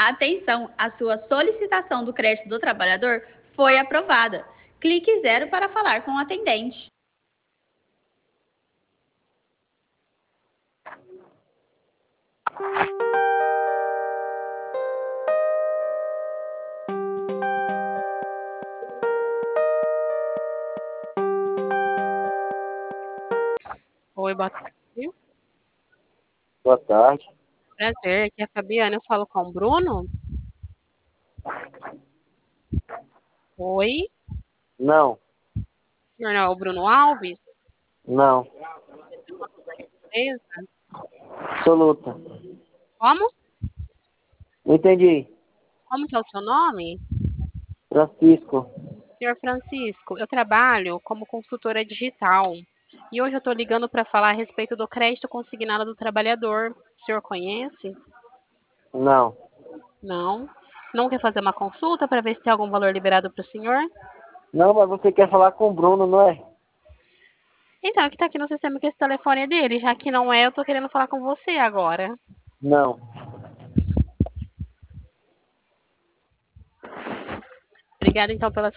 Atenção, a sua solicitação do crédito do trabalhador foi aprovada. Clique 0 para falar com o atendente. Oi, boa tarde. Boa tarde. Prazer, aqui é a Fabiana, eu falo com o Bruno? Oi, Não, senhor não é o Bruno Alves? não. Beleza? Absoluta. Como? Não entendi. Como que é o seu nome? Francisco. Senhor Francisco, eu trabalho como consultora digital e hoje eu estou ligando para falar a respeito do crédito consignado do trabalhador. O senhor conhece? Não. Não? Não quer fazer uma consulta para ver se tem algum valor liberado para o senhor? Não, mas você quer falar com o Bruno, não é? Então, é que está aqui no sistema que esse telefone é dele, já que não é, eu estou querendo falar com você agora. Não. Obrigada então pela